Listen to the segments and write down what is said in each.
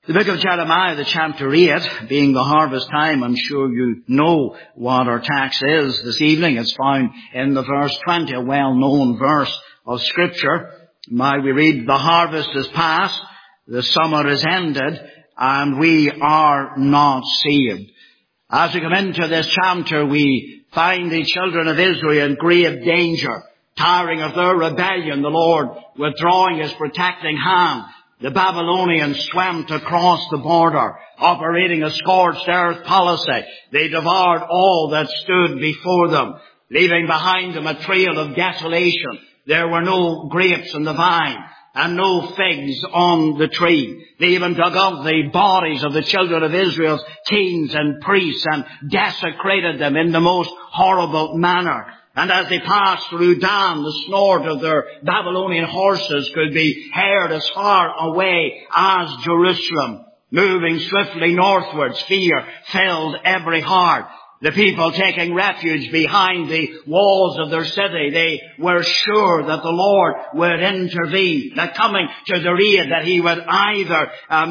The book of Jeremiah, the chapter 8, being the harvest time, I'm sure you know what our text is this evening. It's found in the verse 20, a well-known verse of Scripture. We read, the harvest is past, the summer is ended, and we are not saved. As we come into this chapter, we find the children of Israel in grave danger, tiring of their rebellion, the Lord withdrawing His protecting hand. The Babylonians swept across the border, operating a scorched earth policy. They devoured all that stood before them, leaving behind them a trail of desolation. There were no grapes in the vine and no figs on the tree. They even dug up the bodies of the children of Israel's kings and priests and desecrated them in the most horrible manner. And as they passed through Dan, the snort of their Babylonian horses could be heard as far away as Jerusalem. Moving swiftly northwards, fear filled every heart. The people taking refuge behind the walls of their city, they were sure that the Lord would intervene, that coming to their aid, that He would either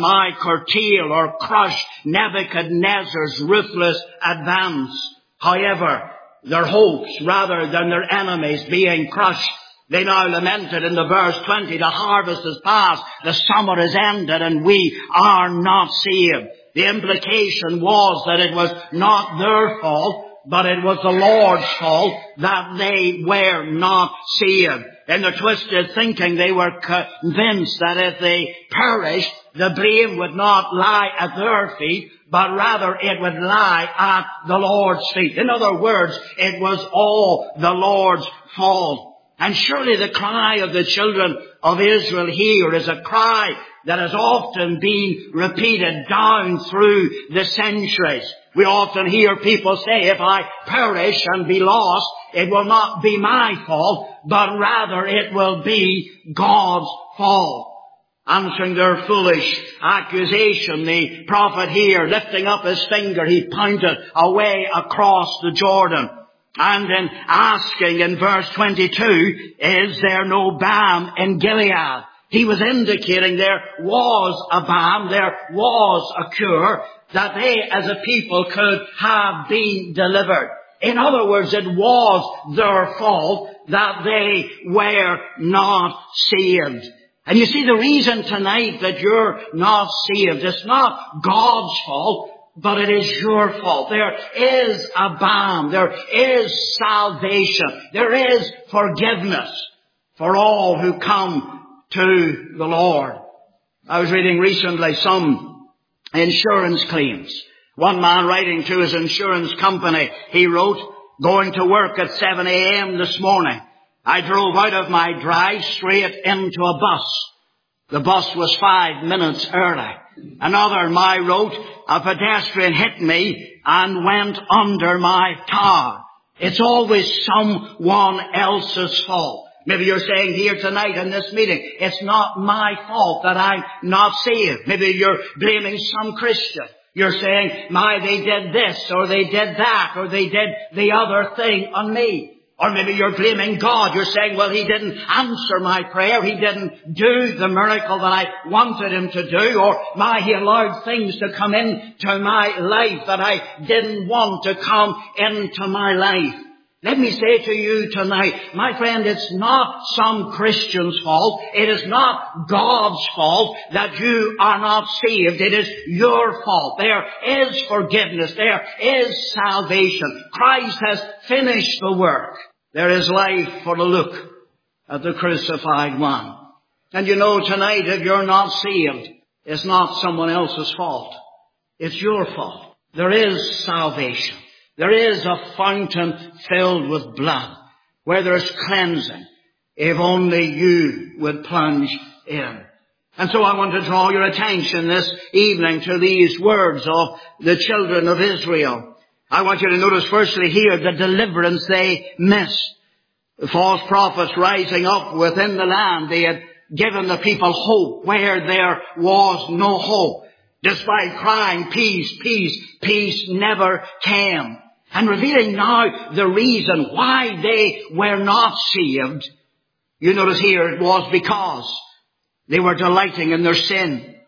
curtail or crush Nebuchadnezzar's ruthless advance. However, their hopes, rather than their enemies being crushed, they now lamented in the verse 20, the harvest is past, the summer is ended, and we are not saved. The implication was that it was not their fault, but it was the Lord's fault that they were not saved. In their twisted thinking, they were convinced that if they perished, the blame would not lie at their feet, but rather it would lie at the Lord's feet. In other words, it was all the Lord's fault. And surely the cry of the children of Israel here is a cry that has often been repeated down through the centuries. We often hear people say, if I perish and be lost, it will not be my fault, but rather it will be God's fault. Answering their foolish accusation, the prophet here, lifting up his finger, he pointed away across the Jordan. And in asking in verse 22, is there no balm in Gilead? He was indicating there was a balm, there was a cure, that they as a people could have been delivered. In other words, it was their fault that they were not saved. And you see, the reason tonight that you're not saved, it's not God's fault, but it is your fault. There is a balm. There is salvation. There is forgiveness for all who come to the Lord. I was reading recently some insurance claims. One man writing to his insurance company, he wrote, going to work at 7 a.m. this morning. I drove out of my drive straight into a bus. The bus was 5 minutes early. Another man wrote, a pedestrian hit me and went under my car. It's always someone else's fault. Maybe you're saying here tonight in this meeting, it's not my fault that I'm not saved. Maybe you're blaming some Christian. You're saying, they did this, or they did that, or they did the other thing on me. Or maybe you're blaming God. You're saying, well, He didn't answer my prayer. He didn't do the miracle that I wanted Him to do. Or, He allowed things to come into my life that I didn't want to come into my life. Let me say to you tonight, my friend, it's not some Christian's fault. It is not God's fault that you are not saved. It is your fault. There is forgiveness. There is salvation. Christ has finished the work. There is life for the look at the crucified one. And you know tonight, if you're not saved, it's not someone else's fault. It's your fault. There is salvation. There is a fountain filled with blood where there's cleansing if only you would plunge in. And so I want to draw your attention this evening to these words of the children of Israel. I want you to notice firstly here the deliverance they missed. The false prophets rising up within the land, they had given the people hope where there was no hope. Despite crying, peace, peace, peace never came. And revealing now the reason why they were not saved, you notice here it was because they were delighting in their sin.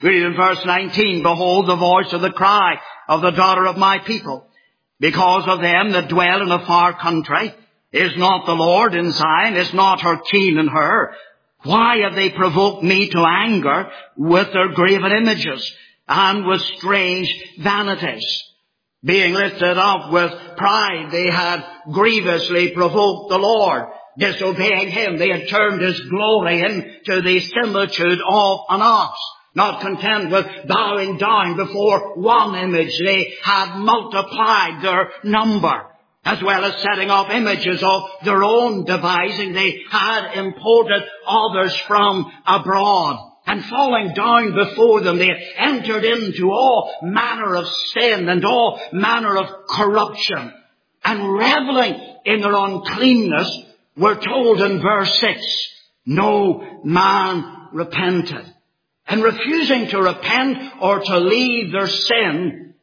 We read in verse 19, behold the voice of the cry of the daughter of my people. Because of them that dwell in a far country, is not the Lord in Zion? Is not her king in her? Why have they provoked me to anger with their graven images and with strange vanities? Being lifted up with pride, they had grievously provoked the Lord. Disobeying him, they had turned his glory into the similitude of an ox. Not content with bowing down before one image, they had multiplied their number. As well as setting up images of their own devising, they had imported others from abroad. And falling down before them, they had entered into all manner of sin and all manner of corruption. And reveling in their uncleanness, we're told in verse 6, no man repented. And refusing to repent or to leave their sin,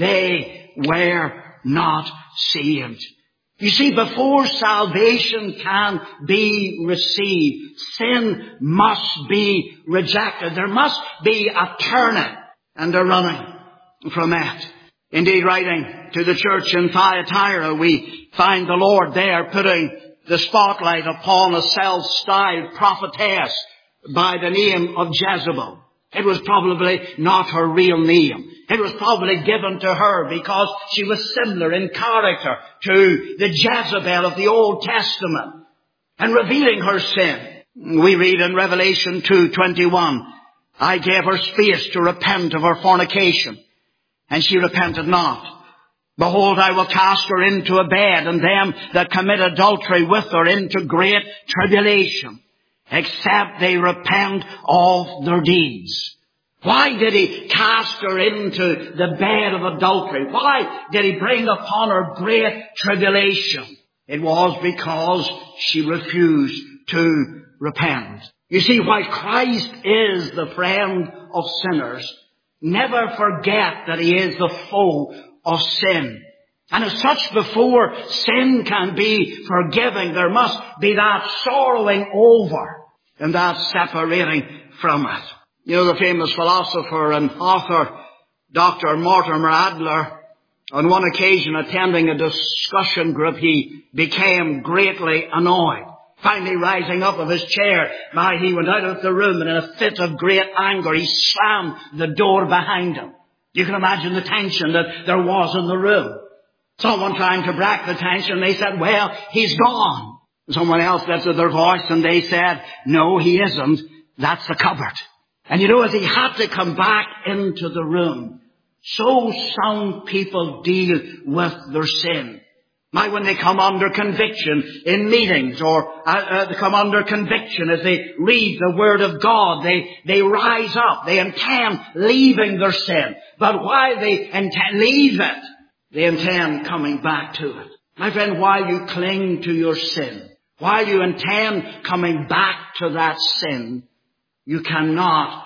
they were not saved. You see, before salvation can be received, sin must be rejected. There must be a turning and a running from it. Indeed, writing to the church in Thyatira, we find the Lord there putting the spotlight upon a self-styled prophetess by the name of Jezebel. It was probably not her real name. It was probably given to her because she was similar in character to the Jezebel of the Old Testament and revealing her sin. We read in Revelation 2:21, I gave her space to repent of her fornication, and she repented not. Behold, I will cast her into a bed, and them that commit adultery with her into great tribulation, except they repent of their deeds. Why did he cast her into the bed of adultery? Why did he bring upon her great tribulation? It was because she refused to repent. You see, while Christ is the friend of sinners, never forget that he is the foe of sin. And as such, before sin can be forgiven, there must be that sorrowing over and that separating from it. You know, the famous philosopher and author, Dr. Mortimer Adler, on one occasion attending a discussion group, he became greatly annoyed. Finally rising up of his chair, he went out of the room, and in a fit of great anger, he slammed the door behind him. You can imagine the tension that there was in the room. Someone trying to break the tension, they said, well, he's gone. Someone else lifted their voice and they said, no, he isn't. That's the cupboard. And you know, as he had to come back into the room, so some people deal with their sin. When they come under conviction in meetings, or they come under conviction as they read the Word of God, they rise up. They intend leaving their sin. But while they intend leave it, they intend coming back to it. My friend, while you cling to your sin, while you intend coming back to that sin, you cannot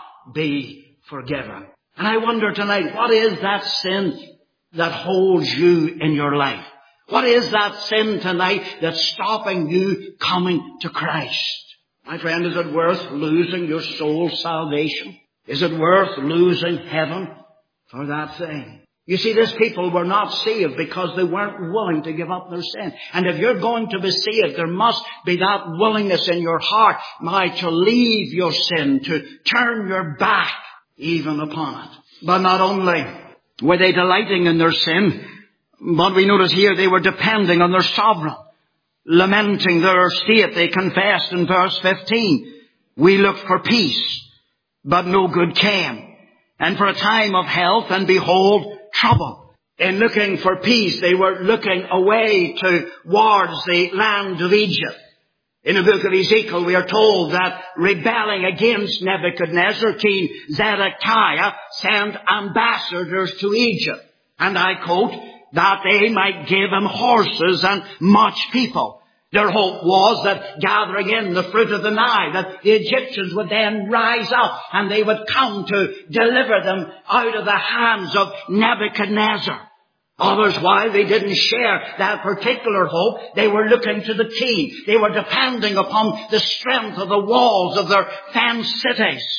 be forgiven. And I wonder tonight, what is that sin that holds you in your life? What is that sin tonight that's stopping you coming to Christ? My friend, is it worth losing your soul's salvation? Is it worth losing heaven for that thing? You see, these people were not saved because they weren't willing to give up their sin. And if you're going to be saved, there must be that willingness in your heart, to leave your sin, to turn your back even upon it. But not only were they delighting in their sin, but we notice here they were depending on their sovereign. Lamenting their state, they confessed in verse 15, we looked for peace, but no good came. And for a time of health, and behold, trouble. In looking for peace, they were looking away towards the land of Egypt. In the book of Ezekiel, we are told that rebelling against Nebuchadnezzar, King Zedekiah sent ambassadors to Egypt. And I quote, that they might give him horses and much people. Their hope was that gathering in the fruit of the Nile, that the Egyptians would then rise up and they would come to deliver them out of the hands of Nebuchadnezzar. Others, while they didn't share that particular hope, they were looking to the king. They were depending upon the strength of the walls of their fenced cities.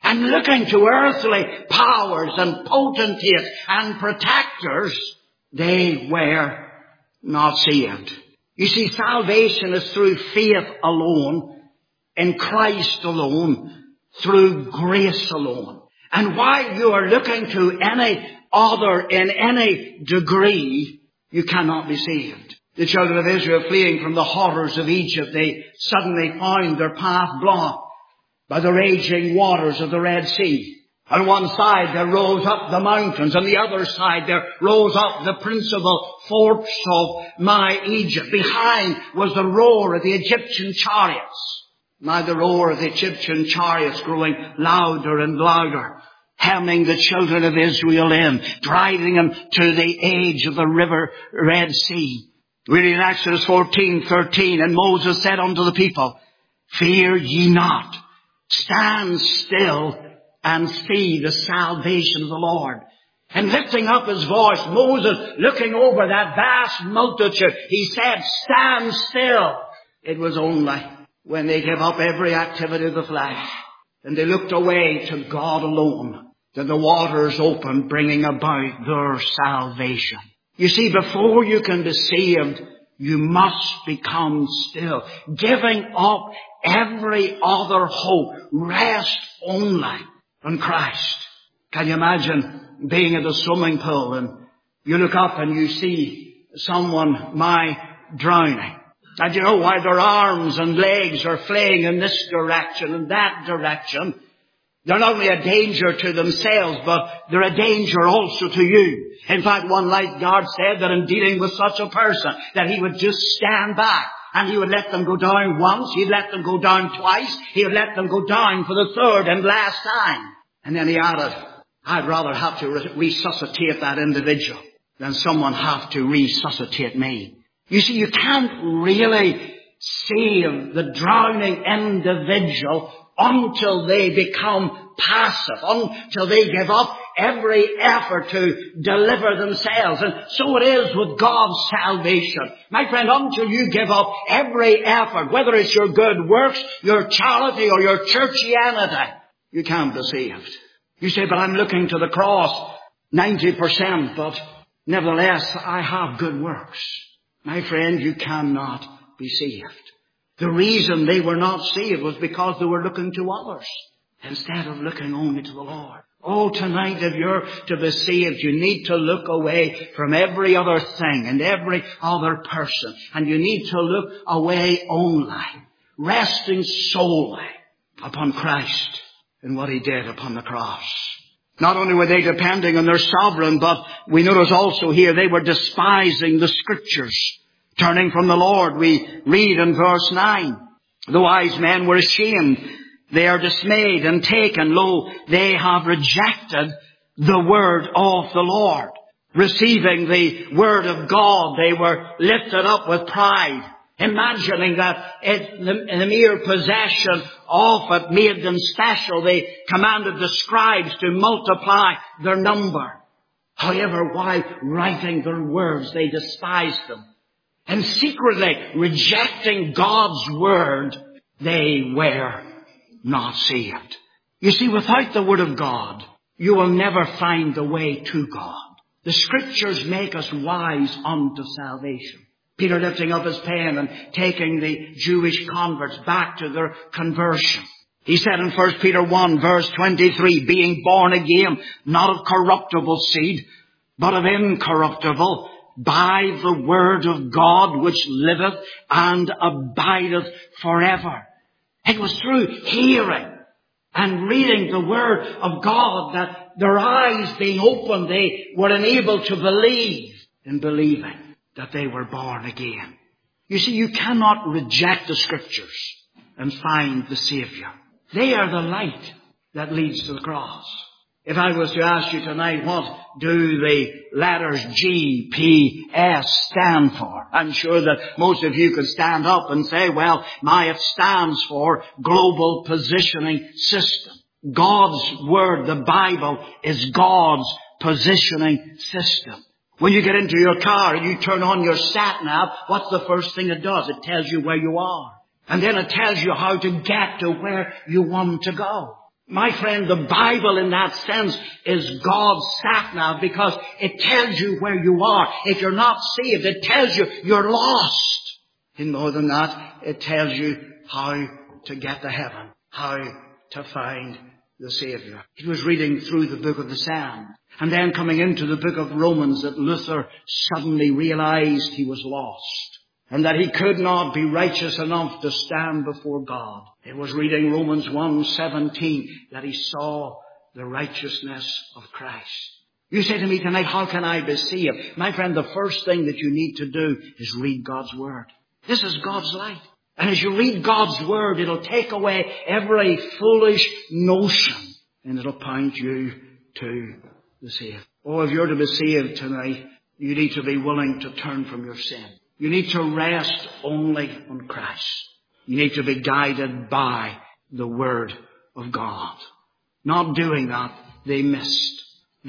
and looking to earthly powers and potentates and protectors, they were not saved. You see, salvation is through faith alone, in Christ alone, through grace alone. And while you are looking to any other in any degree, you cannot be saved. The children of Israel, fleeing from the horrors of Egypt, they suddenly found their path blocked by the raging waters of the Red Sea. On one side there rose up the mountains, on the other side there rose up the principal forts of my Egypt. Behind was the roar of the Egyptian chariots. Now the roar of the Egyptian chariots growing louder and louder, hemming the children of Israel in, driving them to the edge of the river Red Sea. We read in Exodus 14:13, and Moses said unto the people, fear ye not, stand still and see the salvation of the Lord. And lifting up his voice, Moses, looking over that vast multitude, he said, stand still. It was only when they gave up every activity of the flesh and they looked away to God alone that the waters opened, bringing about their salvation. You see, before you can be saved, you must become still. Giving up every other hope, rest only on Christ. Can you imagine being at a swimming pool and you look up and you see someone drowning? And you know, while their arms and legs are flaying in this direction and that direction, they're not only a danger to themselves, but they're a danger also to you. In fact, one lifeguard said that in dealing with such a person, that he would just stand back and he would let them go down once, he'd let them go down twice, he would let them go down for the third and last time. And then he added, I'd rather have to resuscitate that individual than someone have to resuscitate me. You see, you can't really save the drowning individual until they become passive, until they give up every effort to deliver themselves. And so it is with God's salvation. My friend, until you give up every effort, whether it's your good works, your charity, or your churchianity, you can't be saved. You say, but I'm looking to the cross 90%, but nevertheless I have good works. My friend, you cannot be saved. The reason they were not saved was because they were looking to others instead of looking only to the Lord. Oh, tonight, if you're to be saved, you need to look away from every other thing and every other person. And you need to look away only, resting solely upon Christ and what he did upon the cross. Not only were they depending on their sovereign, but we notice also here they were despising the Scriptures. Turning from the Lord, we read in verse 9, the wise men were ashamed. They are dismayed and taken. Lo, they have rejected the word of the Lord. Receiving the word of God, they were lifted up with pride, imagining that in the mere possession of it made them special. They commanded the scribes to multiply their number. However, while writing their words, they despised them. And secretly rejecting God's word, they were not saved. You see, without the word of God, you will never find the way to God. The Scriptures make us wise unto salvation. Peter lifting up his pen and taking the Jewish converts back to their conversion. He said in 1 Peter 1 verse 23, being born again, not of corruptible seed, but of incorruptible, by the word of God which liveth and abideth forever. It was through hearing and reading the word of God that their eyes being opened, they were enabled to believe in believing that they were born again. You see, you cannot reject the Scriptures and find the Savior. They are the light that leads to the cross. If I was to ask you tonight, what do the letters GPS stand for? I'm sure that most of you could stand up and say, well, it stands for Global Positioning System. God's Word, the Bible, is God's positioning system. When you get into your car and you turn on your sat-nav, what's the first thing it does? It tells you where you are. And then it tells you how to get to where you want to go. My friend, the Bible in that sense is God's sat-nav, because it tells you where you are. If you're not saved, it tells you you're lost. And more than that, it tells you how to get to heaven, how to find the Savior. He was reading through the book of the Psalms, and then coming into the book of Romans, that Luther suddenly realized he was lost, and that he could not be righteous enough to stand before God. It was reading Romans 1:17 that he saw the righteousness of Christ. You say to me tonight, how can I be saved? My friend, the first thing that you need to do is read God's Word. This is God's light. And as you read God's Word, it'll take away every foolish notion, and it'll point you to the saved. Oh, if you're to be saved tonight, you need to be willing to turn from your sin. You need to rest only on Christ. You need to be guided by the Word of God. Not doing that, they missed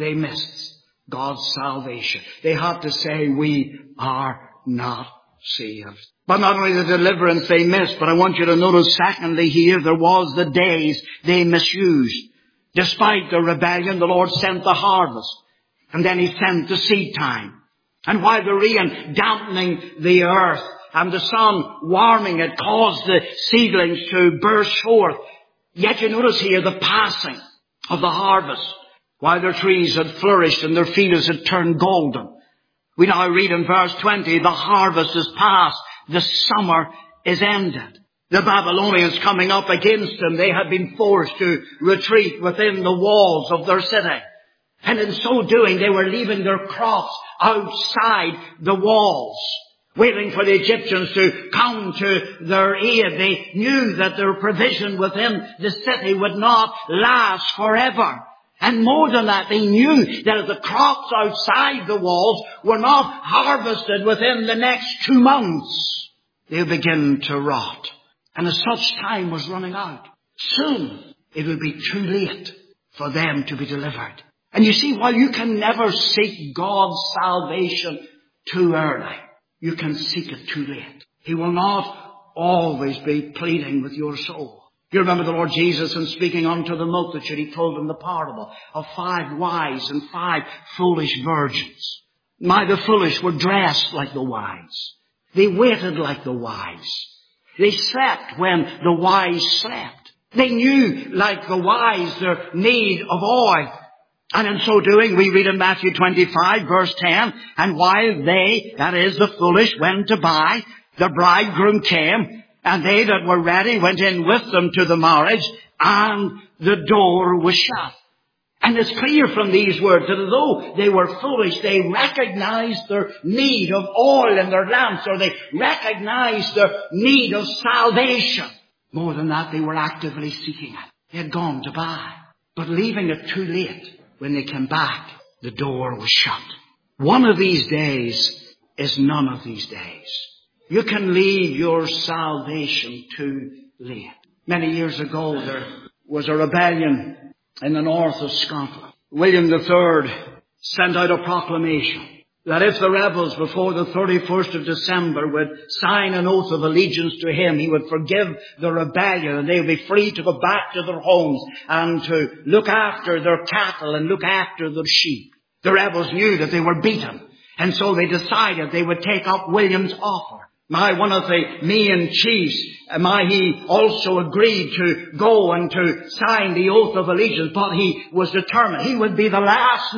God's salvation. They had to say, we are not saved. But not only the deliverance they missed, but I want you to notice secondly here, there was the days they misused. Despite the rebellion, the Lord sent the harvest. And then He sent the seed time. And while the rain dampening the earth and the sun warming it caused the seedlings to burst forth, yet you notice here the passing of the harvest. While their trees had flourished and their fields had turned golden. We now read in verse 20, the harvest is past, the summer is ended. The Babylonians coming up against them, they had been forced to retreat within the walls of their city. And in so doing, they were leaving their crops outside the walls, waiting for the Egyptians to come to their aid. They knew that their provision within the city would not last forever. And more than that, they knew that if the crops outside the walls were not harvested within the next 2 months, they would begin to rot. And as such time was running out, soon it would be too late for them to be delivered. And you see, while you can never seek God's salvation too early, you can seek it too late. He will not always be pleading with your soul. You remember the Lord Jesus, in speaking unto the multitude, He told them the parable of 5 wise and 5 foolish virgins. The foolish were dressed like the wise. They waited like the wise. They slept when the wise slept. They knew, like the wise, their need of oil. And in so doing, we read in Matthew 25, verse 10, and while they, that is the foolish, went to buy, the bridegroom came, and they that were ready went in with them to the marriage, and the door was shut. And it's clear from these words that although they were foolish, they recognized their need of oil in their lamps, or they recognized their need of salvation. More than that, they were actively seeking it. They had gone to buy. But leaving it too late, when they came back, the door was shut. One of these days is none of these days. You can leave your salvation too late. Many years ago, there was a rebellion in the north of Scotland. William III sent out a proclamation that if the rebels before the 31st of December would sign an oath of allegiance to him, he would forgive the rebellion and they would be free to go back to their homes and to look after their cattle and look after their sheep. The rebels knew that they were beaten, and so they decided they would take up William's offer. One of the main chiefs, he also agreed to go and to sign the oath of allegiance, but he was determined. He would be the last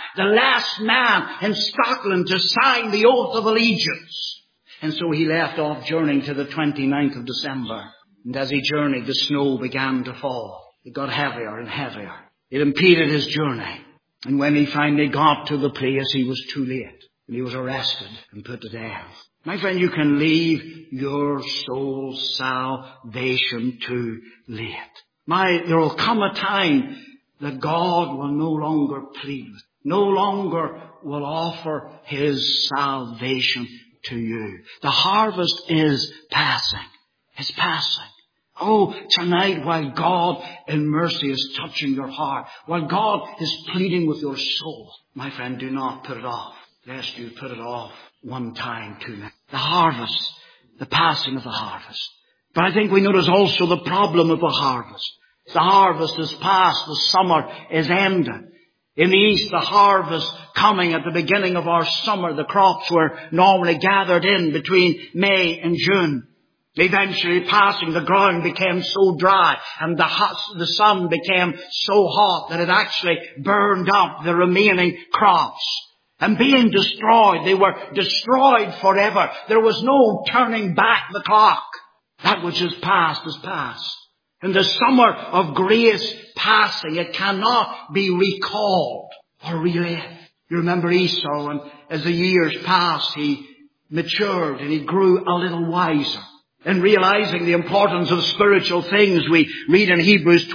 man in Scotland to sign the oath of allegiance. And so he left off journeying to the 29th of December. And as he journeyed, the snow began to fall. It got heavier and heavier. It impeded his journey. And when he finally got to the place, he was too late. And he was arrested and put to death. My friend, you can leave your soul's salvation too late. There will come a time that God will no longer plead with, no longer will offer His salvation to you. The harvest is passing. It's passing. Oh, tonight, while God in mercy is touching your heart, while God is pleading with your soul, my friend, do not put it off, lest you put it off one time too many. The harvest, the passing of the harvest. But I think we notice also the problem of the harvest. The harvest is past. The summer is ended. In the east, the harvest coming at the beginning of our summer. The crops were normally gathered in between May and June. Eventually passing, the ground became so dry and the sun became so hot that it actually burned up the remaining crops. And being destroyed, they were destroyed forever. There was no turning back the clock. That which is past is past. And the summer of grace passing, it cannot be recalled or relived. You remember Esau, and as the years passed, he matured and he grew a little wiser. And realizing the importance of spiritual things, we read in Hebrews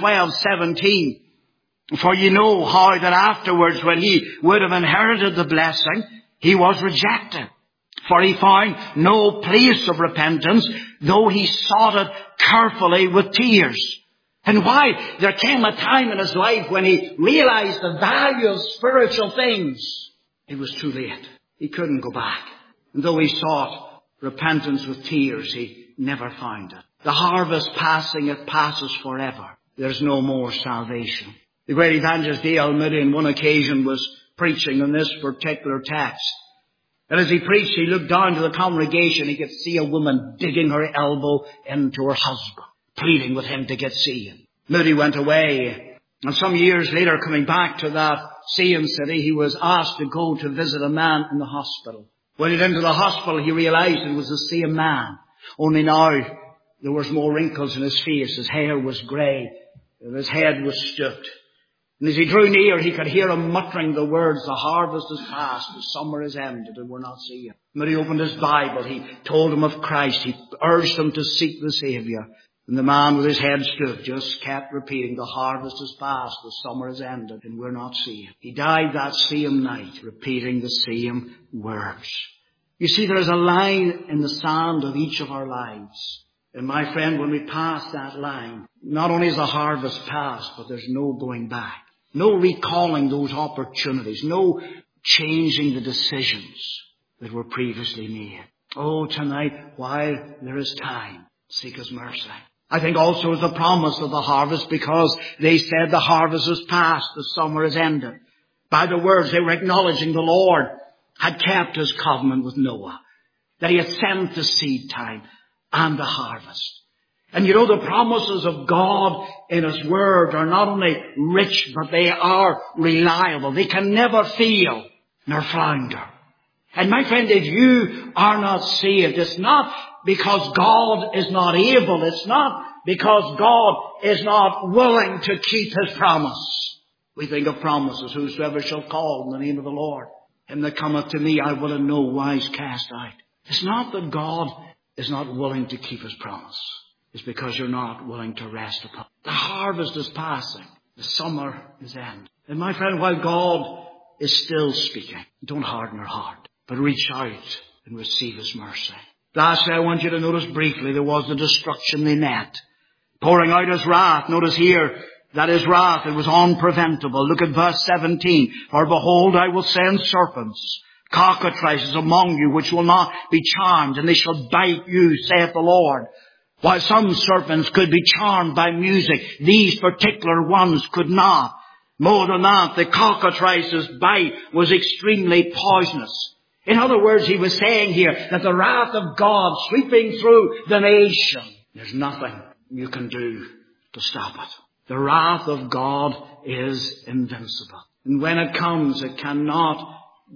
12:17, for you know how that afterwards, when he would have inherited the blessing, he was rejected. For he found no place of repentance, though he sought it carefully with tears. And why? There came a time in his life when he realized the value of spiritual things. It was too late. He couldn't go back. And though he sought repentance with tears, he never found it. The harvest passing, it passes forever. There's no more salvation. The great evangelist D.L. Moody on one occasion was preaching on this particular text. And as he preached, he looked down to the congregation. He could see a woman digging her elbow into her husband, pleading with him to get saved. Moody went away. And some years later, coming back to that same city, he was asked to go to visit a man in the hospital. When he went into the hospital, he realized it was the same man. Only now there was more wrinkles in his face. His hair was grey. And his head was stooped. And as he drew near, he could hear him muttering the words, the harvest is past, the summer is ended, and we're not seeing. When he opened his Bible, he told him of Christ. He urged him to seek the Saviour. And the man with his head stooped just kept repeating, the harvest is past, the summer is ended, and we're not seeing. He died that same night, repeating the same words. You see, there is a line in the sand of each of our lives. And my friend, when we pass that line, not only is the harvest past, but there's no going back. No recalling those opportunities. No changing the decisions that were previously made. Oh, tonight, while there is time, seek His mercy. I think also is the promise of the harvest, because they said the harvest is past, the summer is ended. By the words, they were acknowledging the Lord had kept His covenant with Noah, that He had sent the seed time and the harvest. And you know, the promises of God in His Word are not only rich, but they are reliable. They can never fail nor flounder. And my friend, if you are not saved, it's not because God is not able. It's not because God is not willing to keep His promise. We think of promises, whosoever shall call in the name of the Lord, him that cometh to me I will in no wise cast out. It's not that God is not willing to keep His promise. It's because you're not willing to rest upon it. The harvest is passing. The summer is ended. And my friend, while God is still speaking, don't harden your heart, but reach out and receive His mercy. Lastly, I want you to notice briefly, there was the destruction they met. Pouring out His wrath. Notice here that His wrath, it was unpreventable. Look at verse 17. For behold, I will send serpents, cockatrices among you, which will not be charmed, and they shall bite you, saith the Lord. While some serpents could be charmed by music, these particular ones could not. More than that, the cockatrice's bite was extremely poisonous. In other words, he was saying here that the wrath of God sweeping through the nation, there's nothing you can do to stop it. The wrath of God is invincible. And when it comes, it cannot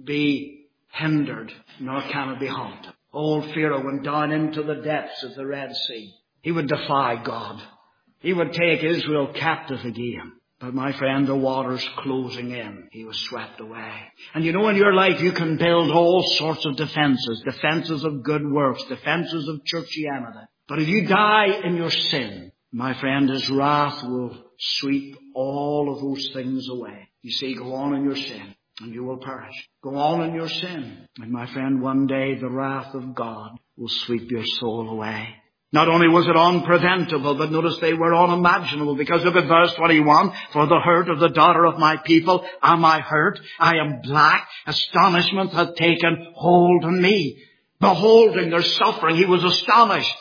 be hindered, nor can it be halted. Old Pharaoh went down into the depths of the Red Sea. He would defy God. He would take Israel captive again. But my friend, the waters closing in, he was swept away. And you know, in your life you can build all sorts of defenses. Defenses of good works. Defenses of churchianity. But if you die in your sin, my friend, His wrath will sweep all of those things away. You see, go on in your sin, and you will perish. Go on in your sin. And my friend, one day the wrath of God will sweep your soul away. Not only was it unpreventable, but notice they were unimaginable. Because look at verse 21. For the hurt of the daughter of my people am I hurt. I am black. Astonishment hath taken hold on me. Beholding their suffering, he was astonished.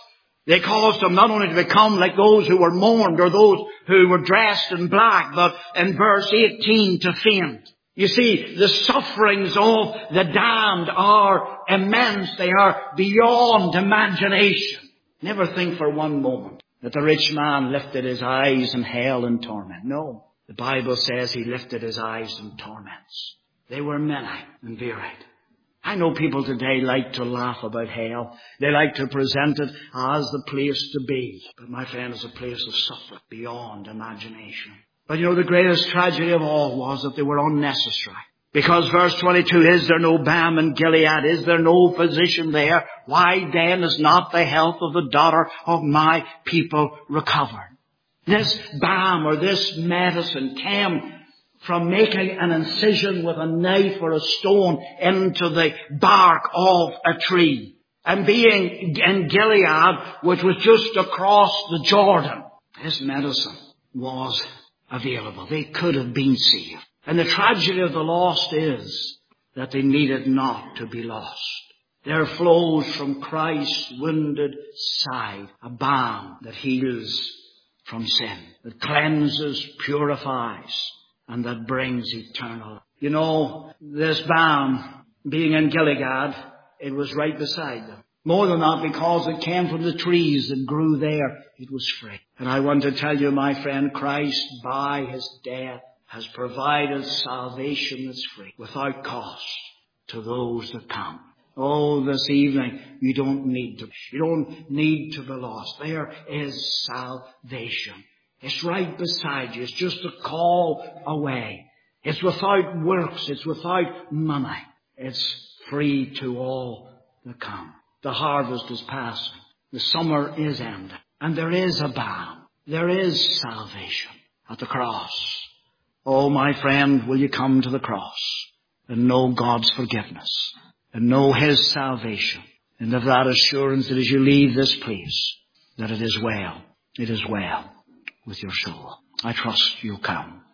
They caused them not only to become like those who were mourned or those who were dressed in black, but in verse 18 to faint. You see, the sufferings of the damned are immense. They are beyond imagination. Never think for one moment that the rich man lifted his eyes in hell and torment. No. The Bible says he lifted his eyes in torments. They were many and varied. I know people today like to laugh about hell. They like to present it as the place to be. But my friend, it's a place of suffering beyond imagination. But you know, the greatest tragedy of all was that they were unnecessary. Because verse 22, is there no balm in Gilead? Is there no physician there? Why then is not the health of the daughter of my people recovered? This balm or this medicine came from making an incision with a knife or a stone into the bark of a tree. And being in Gilead, which was just across the Jordan, this medicine was available. They could have been saved. And the tragedy of the lost is that they needed not to be lost. There flows from Christ's wounded side a balm that heals from sin, that cleanses, purifies, and that brings eternal life. You know, this balm, being in Gilead, it was right beside them. More than that, because it came from the trees that grew there, it was free. And I want to tell you, my friend, Christ, by his death, has provided salvation that's free, without cost, to those that come. Oh, this evening, you don't need to be lost. There is salvation. It's right beside you. It's just a call away. It's without works. It's without money. It's free to all that come. The harvest is passing. The summer is ending. And there is a balm. There is salvation at the cross. Oh, my friend, will you come to the cross and know God's forgiveness and know his salvation and have that assurance that as you leave this place, that it is well with your soul. I trust you'll come.